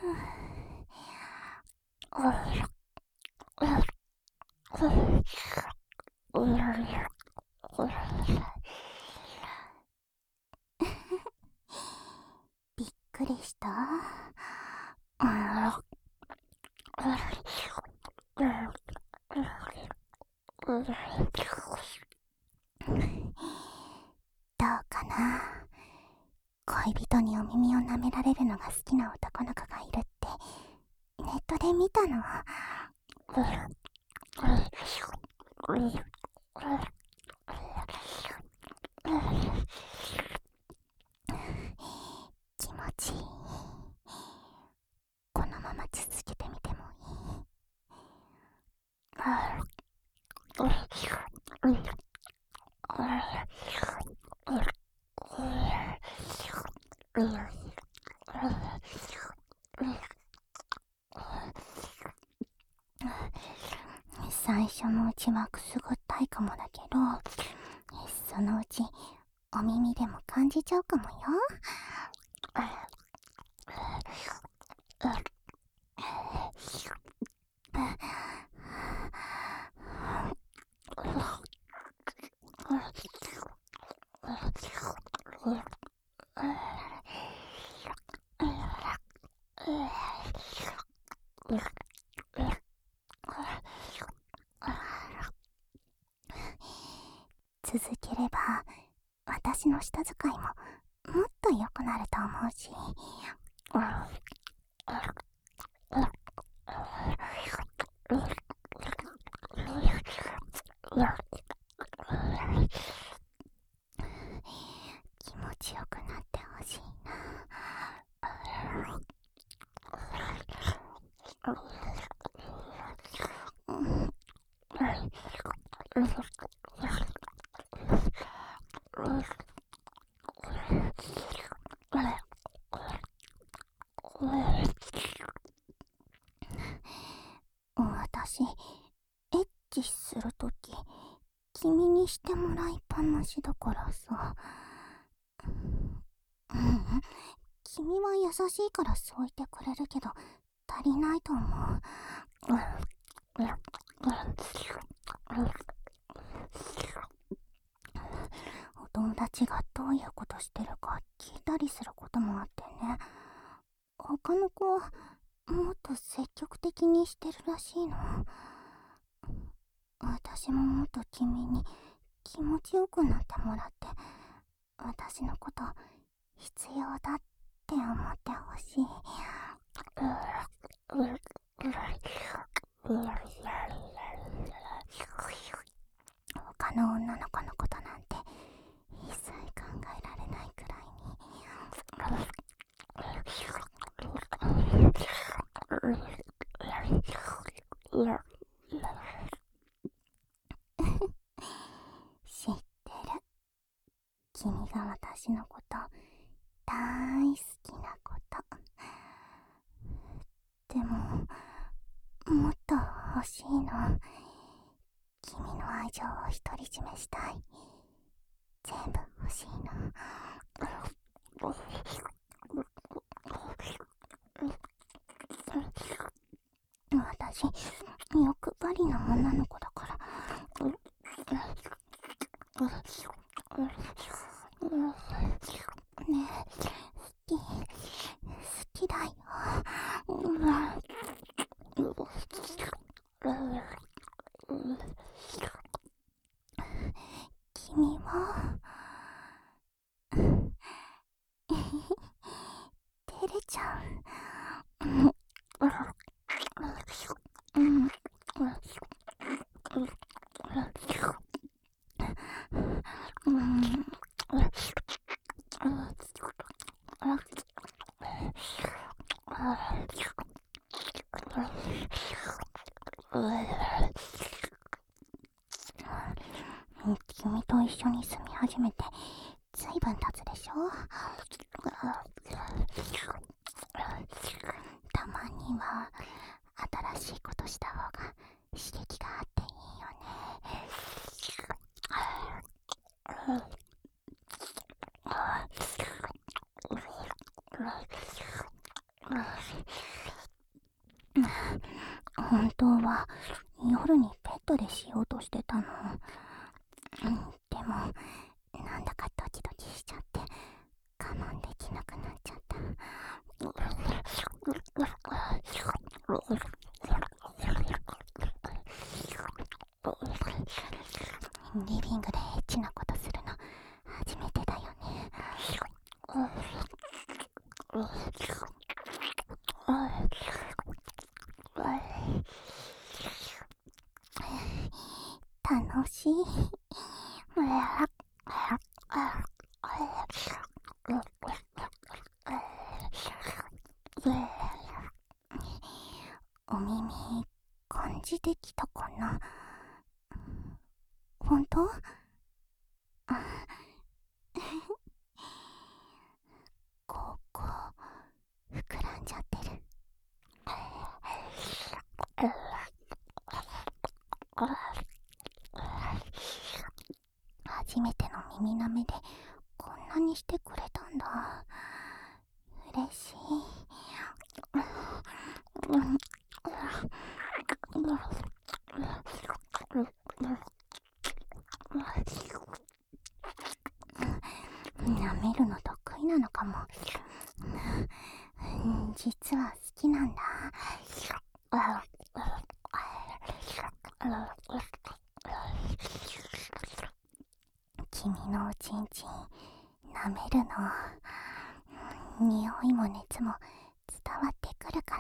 びっくりした？どうかな。恋人にお耳を舐められるのが好きな男の子がいるってネットで見たの。気持ちいい。このまま続けてみてもいい？最初のうちはくすぐったいかもだけど、そのうちお耳でも感じちゃうかもよ。続ければ私の舌使いももっと良くなると思うし。気持ちよくなってほしいな。私、エッチするとき君にしてもらいっぱなしだからさ。君は優しいからそう言ってくれるけど足りないと思う。お友達がどういうことしてるか聞いたりすることもあってね。他の子はもっと積極的にしてるらしいの。私ももっと君に気持ちよくなってもらって、私のこと必要だって思ってほしい。他の女の子のことなんて一切考えられないくらいに知ってる。君が私のこと大好きなこと。でももっと欲しいの。君の愛情を独り占めしたい。全部欲しいの。私、欲張りな女の子だから。ねえ、好きだよ。君は照れちゃう。君と一緒に住み始めてずいぶん経つでしょ。たまには新しいことした方が刺激があっていいよね。 本当は夜にベッドでしようとしてたの。でもなんだかドキドキしちゃって我慢できなくなっちゃった。リビングでエッチなことするの初めてだよね。楽しい。お耳感じてきたかな。本当？ここ膨らんじゃってる。初めての耳舐めでこんなにしてくれたんだ。嬉しい。舐めるの得意なのかも。実は好きなんだ。君のおちんちん舐めるの。匂いも熱も伝わってくるから。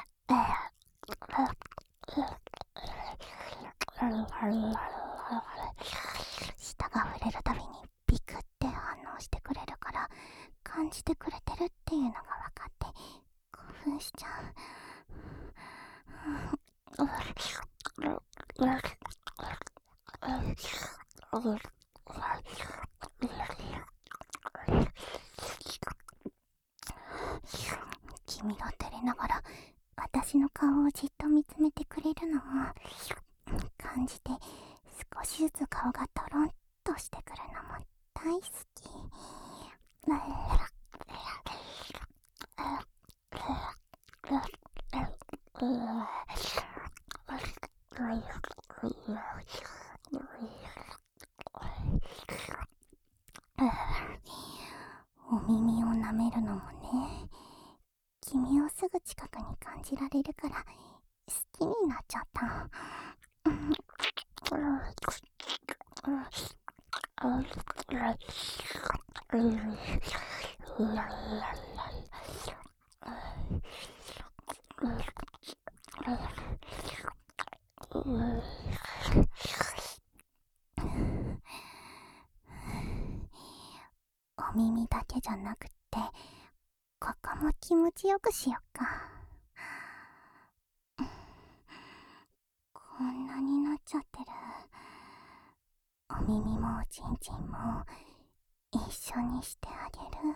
舌が触れるたびにビクって反応してくれるから感じてくれてるっていうのが分かって興奮しちゃう。君が照れながら私の顔をじっと見つめてくれるのを感じて少しずつ顔がトロンとしてくるのも大好き。お耳を舐めるのもね、君をすぐ近くに感じられるから好きになっちゃった。お耳だけじゃなくってここも気持ちよくしよっか。こんなになっちゃってる。お耳もおちんちんも一緒にしてあげる。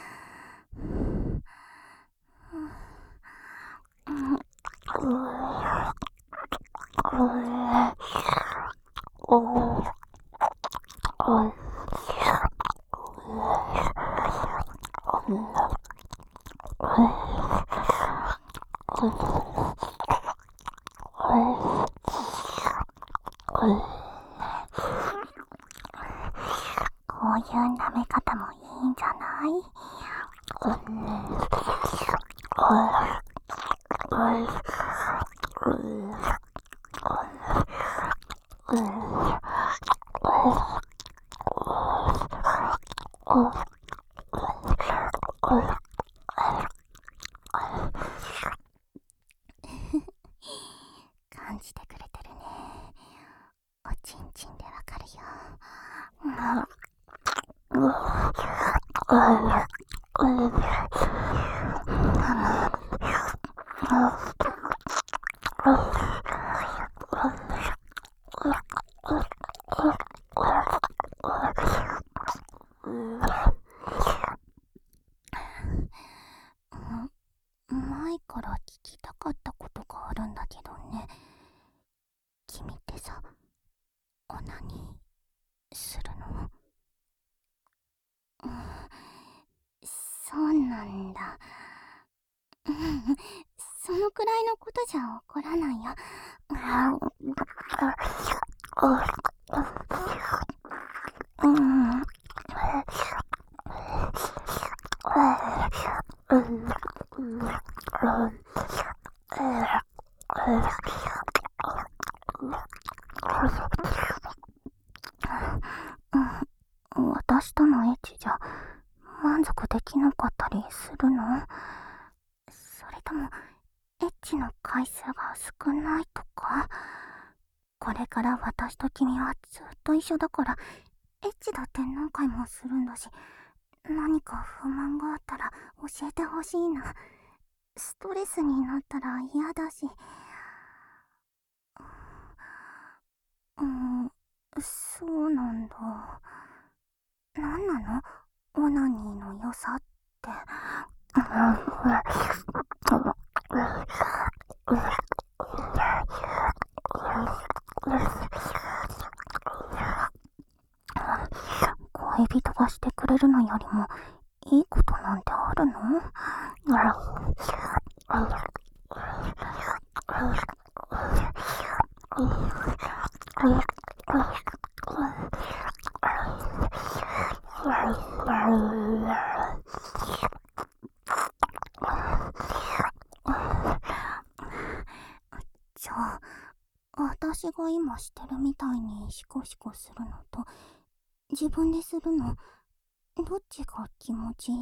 こういう舐め方もいいんじゃない？感じてくれてるね。おちんちんでわかるよ。前から聞きたかったことがあるんだけどね。君ってさ、オナニーするの？そうなんだ。 そのくらいのことじゃ怒らないよ。私とのエッチじゃ満足できなかったりするの？それともエッチの回数が少ないとか？これから私と君はずっと一緒だから、エッチだって何回もするんだし、何か不満があったら教えてほしいな。ストレスになったら嫌だし。そうなんだ。なんなの？オナニーの良さって。恋人がしてくれるのよりもいいことなんてあるの？じゃあ、私が今してるみたいにシコシコするのと、自分でするの、どっちが気持ちいい？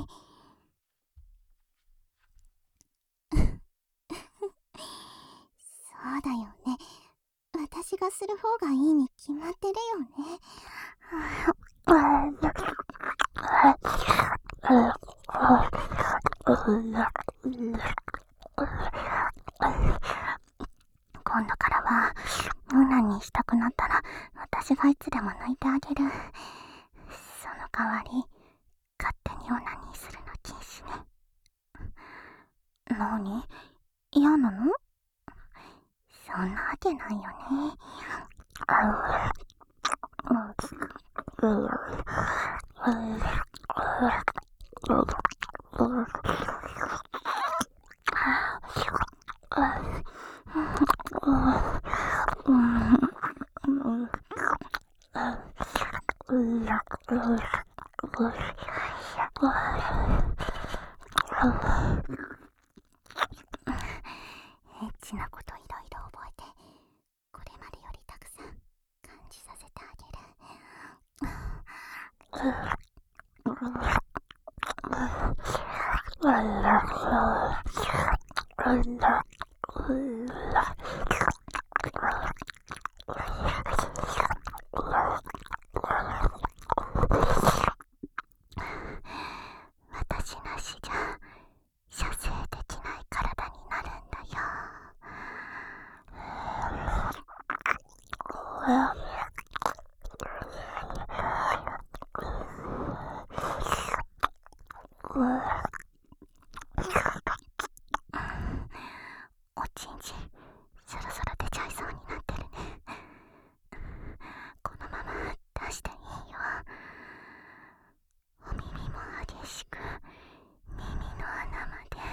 そうだよね。私がする方がいいに決まってるよね。今度からはオナニーしたくなったら私がいつでも抜いてあげる。その代わり勝手にオナニーするの禁止ね。何？嫌なの？そんなわけないよね。エッチなこといろいろ覚えて、これまでよりたくさん感じさせてあげる。私なしじゃ射精できない体になるんだよ。おちんちんそろそろ出ちゃいそうになってるね。このまま出していいよ。お耳も激しく耳の穴まで。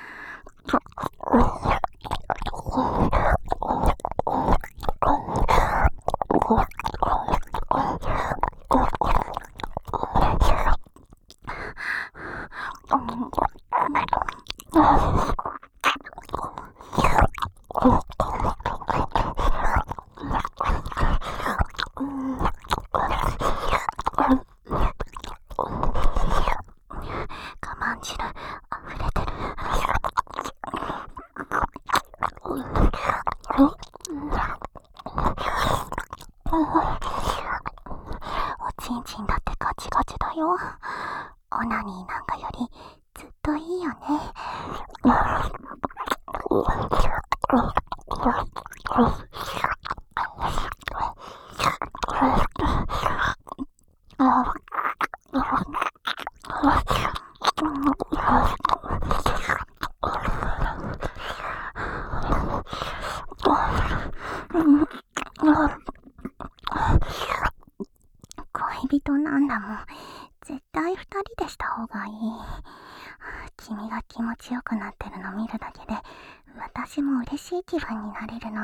我慢汁溢れてる。おちんちんだってガチガチだよ。オナニーなんかよりずっといいよね。恋人なんだもん。絶対二人でした方がいい。君が気持ちよくなってるのの見るだけで私も嬉しい気分になれるの。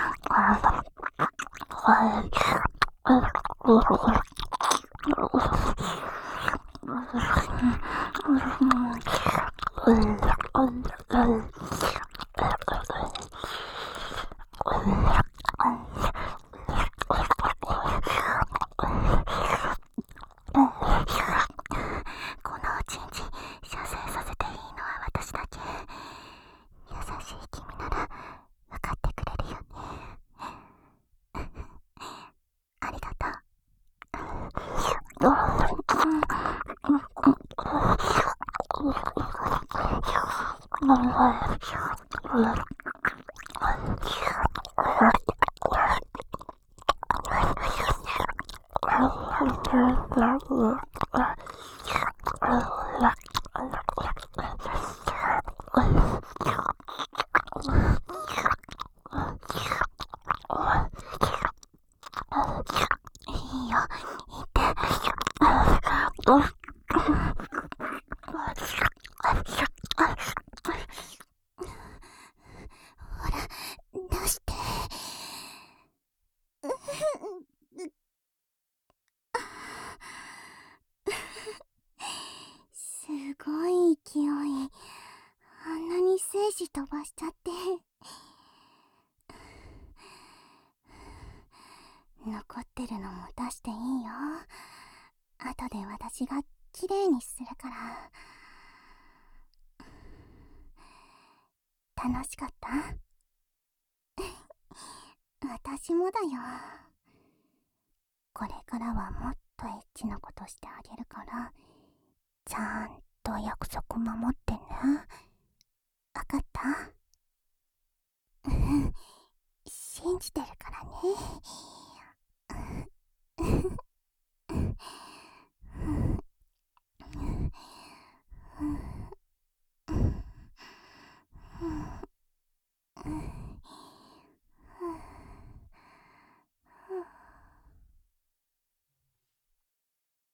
このおちんち射精させていいのは私だけ。優しい君なら分かってくれるよね。ありがとう。いいよ、言って。ほら、出して。すごい勢い。あんなに精子飛ばしちゃって。残ってるのも出していいよ。後で私がきれいにするから。楽しかった？私もだよ。これからはもっとエッチなことしてあげるから、ちゃんと約束守ってね。わかった？うん、信じてるからね。